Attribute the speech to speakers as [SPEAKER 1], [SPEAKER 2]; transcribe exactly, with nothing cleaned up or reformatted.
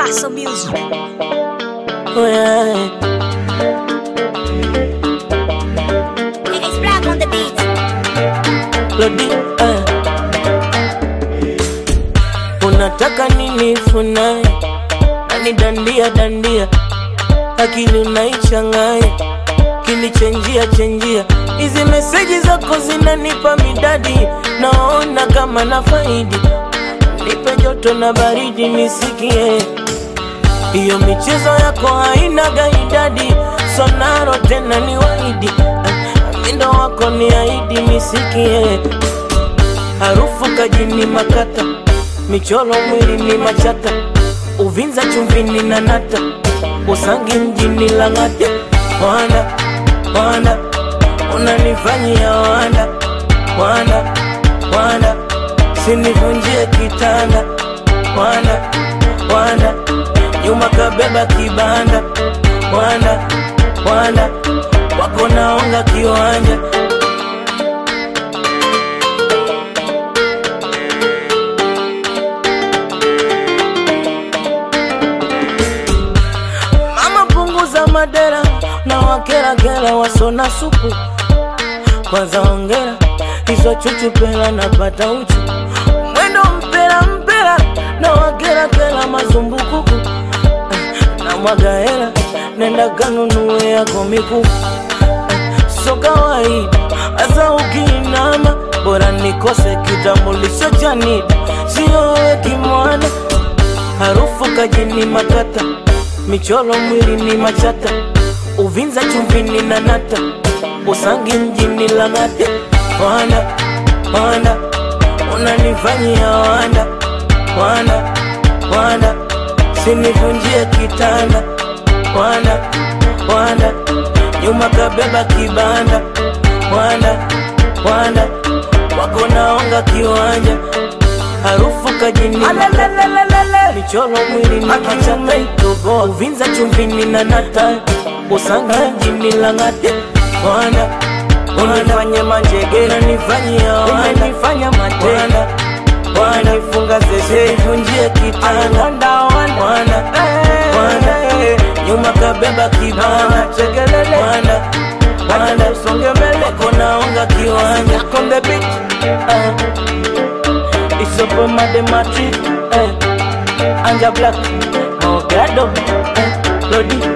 [SPEAKER 1] Paso Music.
[SPEAKER 2] Oh yeah.
[SPEAKER 1] It's Black on the beat.
[SPEAKER 2] Lodi, eh. Unataka nini funaye? Nani dandia dandia, akili unaichanganya, kilichenjia chenjia. Hizi meseji zako zinanipa midadi, naona kama na faidi. Nipe joto na baridi nisikie. Iyo michezo yako haina gaidadi, sonaro tena ni waidi. Mindo wako ni aidi nisikie. Harufu kajini makata, michoro mwili ni machata, Uvinza chumvini na nata, Usangi mjini Lang'ata. Wanda, wanda, unanifanyia wanda, wanda, wanda, sinivunjie kitanda. Wanda, wanda, nyuma kabeba kibanda. Wanda, wanda, wako naonga kiwanja. Mama punguza madera, na wakera kera wasona supu. Kwanza ongera, hizo chuchu pela napata uchu. Mwendo mpera mpera, na wakera kera mazumbukuku. Na mwaga hela, nenda kanunue yako mikufu. So kawaida, asa ukiinama, bora nikose kitambulisho cha nida, sio we kimwana. Harufu kajini makata, michoro mwili ni machata, Uvinza chumvini na nata, Usangi mjini Lang'ata. Wanda, wanda, unanifanyia wanda, wanda, wanda, sinivunjie kitanda. Wanda, wanda, nyuma kabeba kibanda. Wanda, wanda, wako naonga kiwanja. Harufu kajini makata, michoro mwili ni machata, Uvinza chumvini na nata, Usangi mjini Lang'ata. Wanda, unifanye manjege, unanifanyia wanda, unifanya matenda, wanda, ifunga zeze, ivunjie kitanda. Wanda, wanda, wanda, nyuma kabeba kibanda. Wanda, wanda, usonge mbele, wako naonga kiwanja. On the beat, uh, it's up on my Madrid, uh, Anja Black, Mogado, uh, Lodi.